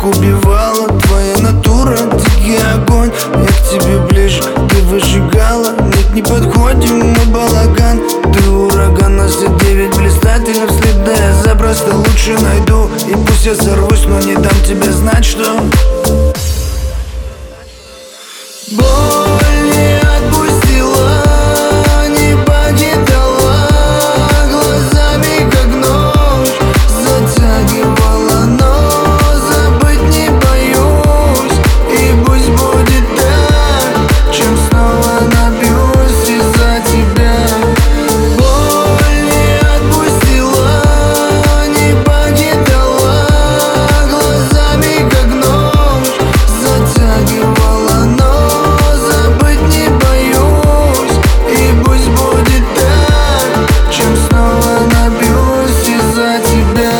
убивала. Твоя натура, дикий огонь. Я к тебе ближе, ты выжигала. Нет, не подходим, мы балаган. Ты ураган, на все 9 блистательных след. Да я запросто лучше найду. И пусть я сорвусь, но не дам тебе знать, что боль не отпустила, не покидала, глазами как нож затягивала, но забыть не боюсь. И пусть будет так, чем снова набьюсь из-за тебя. Боль не отпустила, не покидала, глазами как нож затягивала, но забыть не боюсь. И пусть будет так, чем снова набьюсь из-за тебя.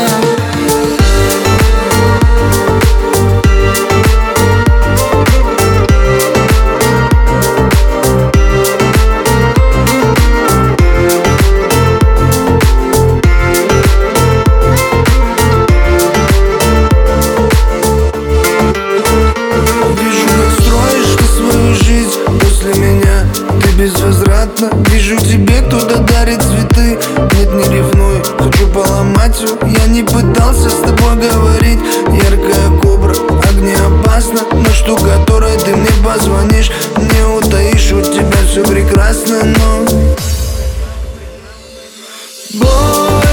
Вижу, как строишь ты свою жизнь после меня. Ты безвозвратно, вижу, тебе кто-то дарит цветы. Нет, не ревнуй, хочу поломать ее. Я не пытался с тобой говорить. Яркая кобра, огнеопасна, но штукатурой ты мне позвонишь. Не утаишь, у тебя все прекрасно, но боль